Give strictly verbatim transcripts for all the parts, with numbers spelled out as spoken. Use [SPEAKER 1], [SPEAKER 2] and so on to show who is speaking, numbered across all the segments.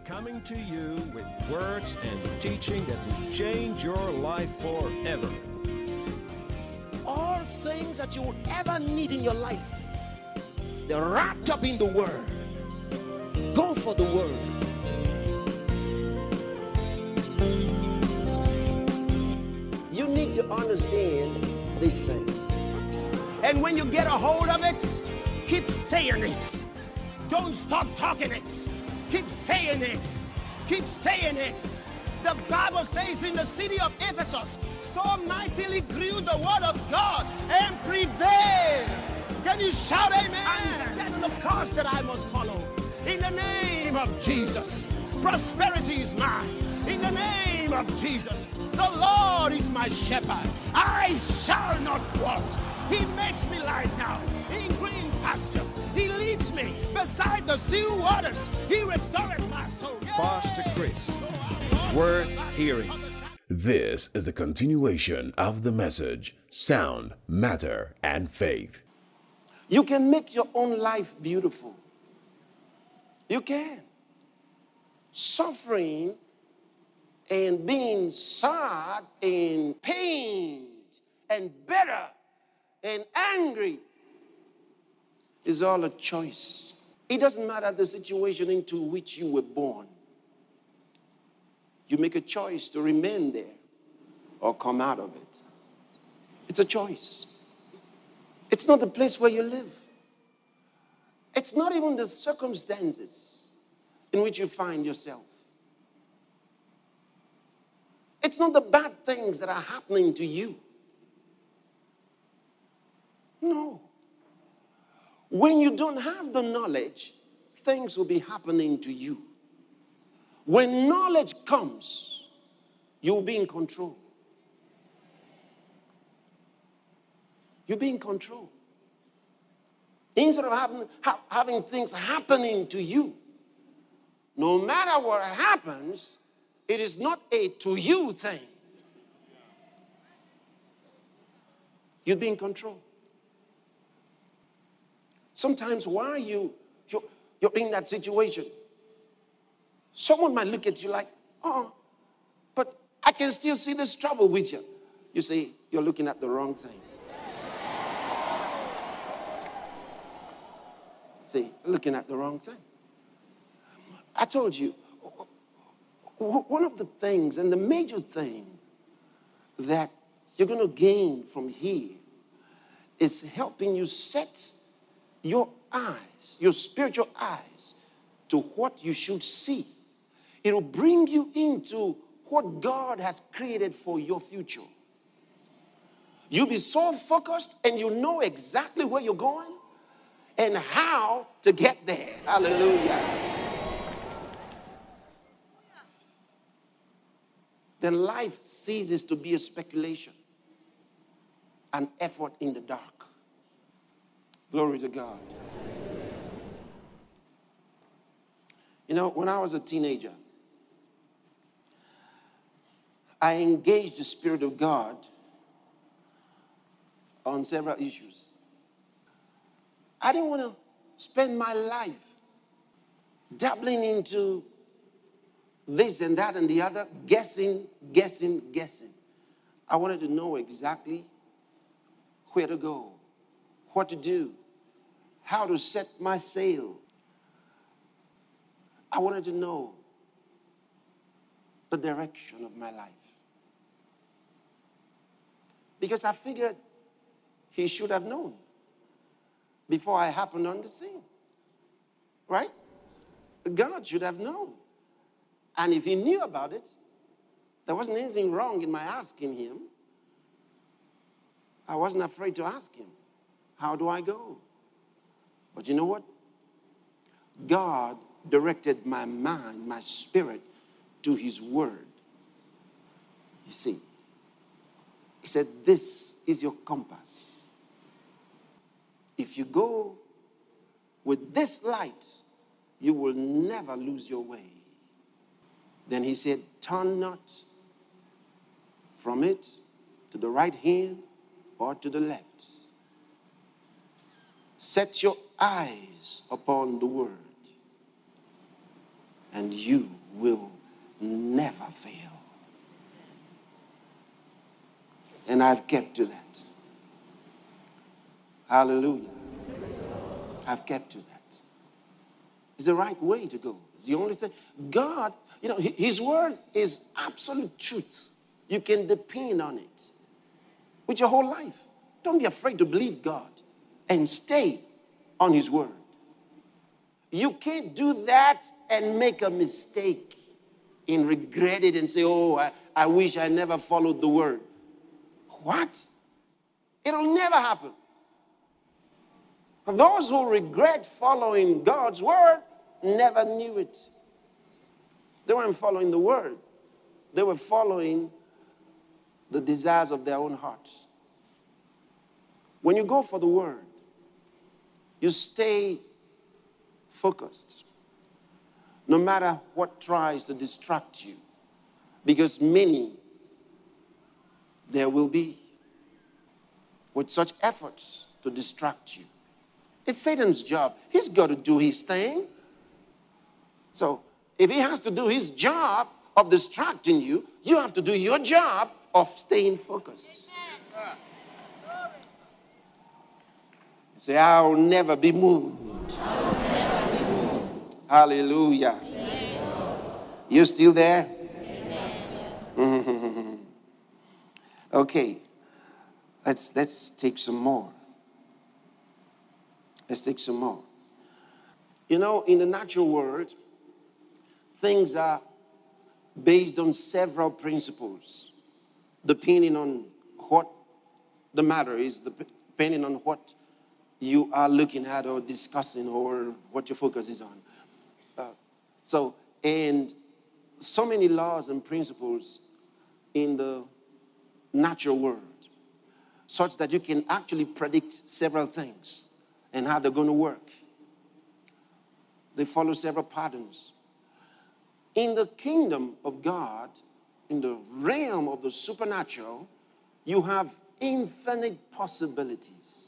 [SPEAKER 1] coming to you with words and teaching that will change your life forever.
[SPEAKER 2] All things that you would ever need in your life, they're wrapped up in the Word. Go for the Word. You need to understand these things. And when you get a hold of it, keep saying it. Don't stop talking it. Keep saying it. Keep saying it. The Bible says in the city of Ephesus, so mightily grew the word of God and prevailed. Can you shout amen? I'm setting the course that I must follow. In the name of Jesus, prosperity is mine. In the name of Jesus, the Lord is my shepherd. I shall not want. He makes me lie down in green pastures. He leads me beside the still waters. He restores my soul.
[SPEAKER 1] Pastor Chris, worth hearing.
[SPEAKER 3] This is the continuation of the message, Sound, Matter, and Faith.
[SPEAKER 2] You can make your own life beautiful. You can. Suffering and being sad and pained and bitter and angry is all a choice. It doesn't matter the situation into which you were born. You make a choice to remain there or come out of it. It's a choice. It's not the place where you live. It's not even the circumstances in which you find yourself. It's not the bad things that are happening to you. No. When you don't have the knowledge, things will be happening to you. When knowledge comes, you'll be in control. You'll be in control. Instead of having, ha- having things happening to you, no matter what happens, it is not a to you thing. You'll be in control. Sometimes while you, you're, you're in that situation, someone might look at you like, oh, but I can still see this trouble with you. You say, you're looking at the wrong thing. See, looking at the wrong thing. I told you, one of the things and the major thing that you're going to gain from here is helping you set your eyes, your spiritual eyes, to what you should see. It'll bring you into what God has created for your future. You'll be so focused and you know exactly where you're going and how to get there. Hallelujah. Then life ceases to be a speculation, an effort in the dark. Glory to God. You know, when I was a teenager, I engaged the Spirit of God on several issues. I didn't want to spend my life dabbling into this and that and the other, guessing, guessing, guessing. I wanted to know exactly where to go, what to do, how to set my sail. I wanted to know the direction of my life. Because I figured he should have known before I happened on the scene. Right? God should have known. And if he knew about it, there wasn't anything wrong in my asking him. I wasn't afraid to ask him, how do I go? But you know what? God directed my mind, my spirit, to his word. You see, he said, this is your compass. If you go with this light, you will never lose your way. Then he said, turn not from it to the right hand or to the left. Set your eyes upon the word, and you will never fail. And I've kept to that. Hallelujah. I've kept to that. It's the right way to go. It's the only thing. God, you know, his word is absolute truth. You can depend on it with your whole life. Don't be afraid to believe God and stay on his word. You can't do that and make a mistake and regret it and say, oh, I, I wish I never followed the word. What? It'll never happen. Those who regret following God's word never knew it. They weren't following the word. They were following the desires of their own hearts. When you go for the word, you stay focused, no matter what tries to distract you, because many there will be with such efforts to distract you. It's Satan's job. He's got to do his thing. So if he has to do his job of distracting you, you have to do your job of staying focused. Say, I'll never be moved.
[SPEAKER 4] I will never be moved.
[SPEAKER 2] Hallelujah.
[SPEAKER 4] Yes,
[SPEAKER 2] you still there?
[SPEAKER 4] Yes,
[SPEAKER 2] mm-hmm. Okay. Let's let's take some more. Let's take some more. You know, in the natural world, things are based on several principles, depending on what the matter is, depending on what you are looking at or discussing or what your focus is on. Uh, so, and so many laws and principles in the natural world, such that you can actually predict several things and how they're going to work. They follow several patterns. In the kingdom of God, in the realm of the supernatural, you have infinite possibilities.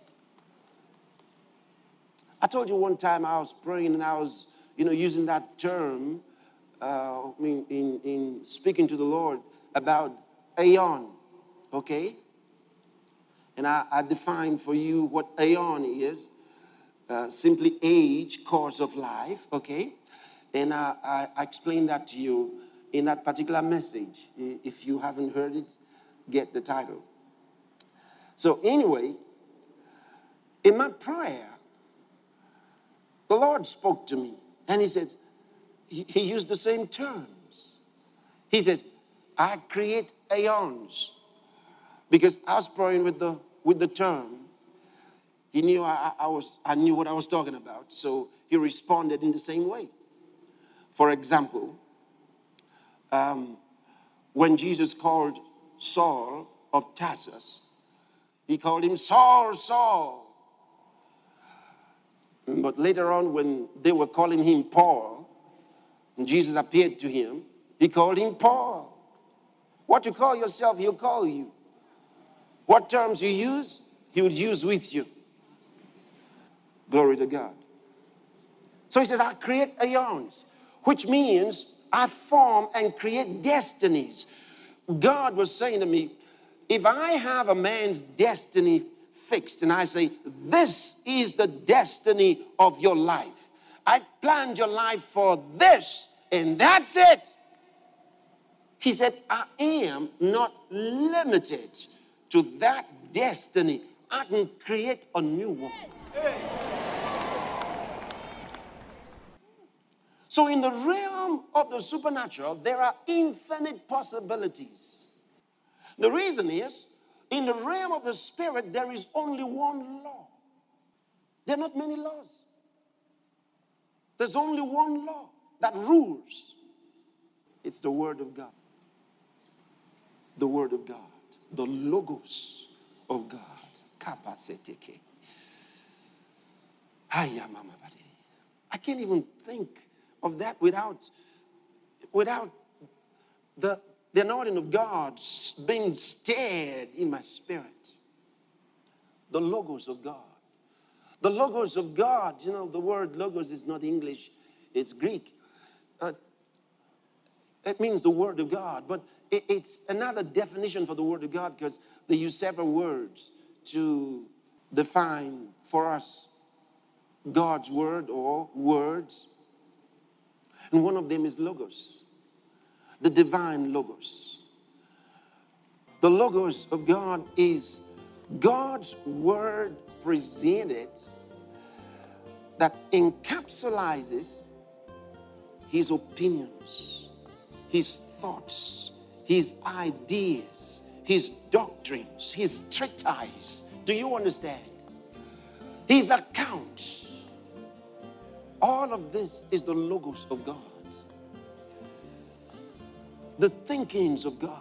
[SPEAKER 2] I told you one time I was praying and I was, you know, using that term uh, in, in, in speaking to the Lord about aeon, okay? And I, I defined for you what aeon is, uh, simply age, course of life, okay? And I, I, I explained that to you in that particular message. If you haven't heard it, get the title. So anyway, in my prayer, the Lord spoke to me, and he said, he, he used the same terms. He says, I create aeons. Because I was praying with the with the term. He knew I, I was I knew what I was talking about, so he responded in the same way. For example, um, when Jesus called Saul of Tarsus, he called him Saul, Saul. But later on, when they were calling him Paul, and Jesus appeared to him, he called him Paul. What you call yourself, he'll call you. What terms you use, he would use with you. Glory to God. So he says, I create aeons, which means I form and create destinies. God was saying to me, if I have a man's destiny fixed and I say, this is the destiny of your life. I planned your life for this, and that's it. He said, I am not limited to that destiny. I can create a new one. So in the realm of the supernatural, there are infinite possibilities. The reason is, in the realm of the spirit, there is only one law. There are not many laws. There's only one law that rules. It's the Word of God. The Word of God. The Logos of God. Kapasiteke. I can't even think of that without, without the, the anointing of God being stirred in my spirit. The Logos of God. The Logos of God, you know, the word Logos is not English, it's Greek. Uh, It means the Word of God. But it, it's another definition for the Word of God because they use several words to define for us God's Word or words. And one of them is Logos, the divine Logos. The Logos of God is God's Word presented that encapsulates His opinions, His thoughts, His ideas, His doctrines, His treatise. Do you understand? His accounts. All of this is the Logos of God. The thinkings of God.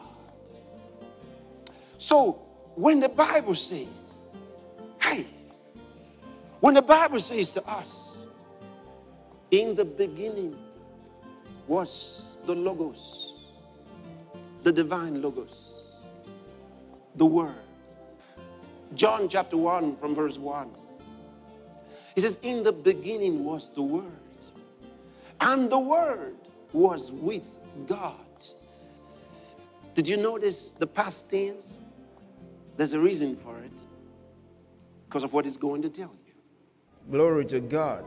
[SPEAKER 2] So when the Bible says, hey, when the Bible says to us, in the beginning was the Logos, the divine Logos, the Word. John chapter one from verse one. He says, in the beginning was the Word, and the Word was with God. Did you notice the past tense? There's a reason for it, because of what it's going to tell you. Glory to God.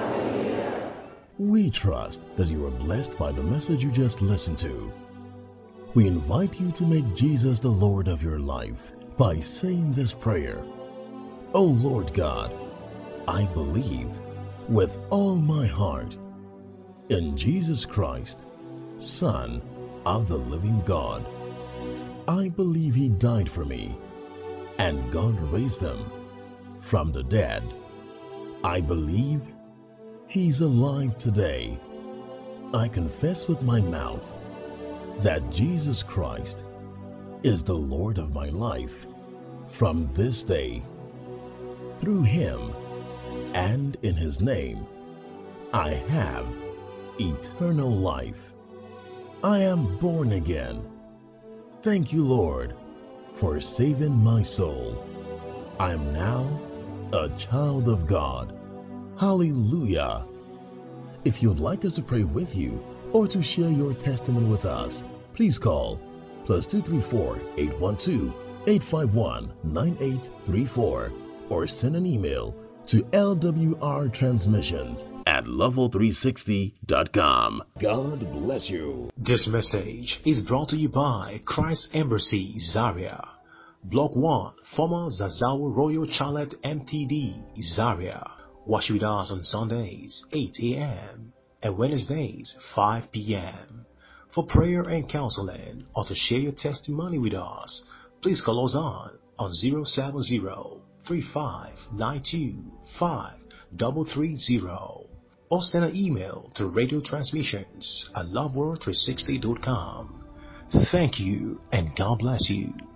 [SPEAKER 3] We trust that you are blessed by the message you just listened to. We invite you to make Jesus the Lord of your life by saying this prayer. Oh Lord God, I believe with all my heart in Jesus Christ, Son of the living God. I believe He died for me and God raised Him from the dead. I believe He's alive today. I confess with my mouth that Jesus Christ is the Lord of my life from this day. Through Him and in His name, I have eternal life. I am born again. Thank you, Lord, for saving my soul. I am now a child of God. Hallelujah. If you'd like us to pray with you or to share your testimony with us, please call plus two three four, eight one two, eight five one, nine eight three four or send an email to L W R transmissions at level three sixty dot com. God bless you.
[SPEAKER 5] This message is brought to you by Christ Embassy, Zaria. Block one, former Zazawa Royal Charlotte M T D, Zaria. Watch with us on Sundays, eight a.m. and Wednesdays, five p.m. For prayer and counseling or to share your testimony with us, please call us on on zero seven zero, three five nine two, five three three zero or send an email to radio transmissions at love world three sixty dot com. Thank you and God bless you.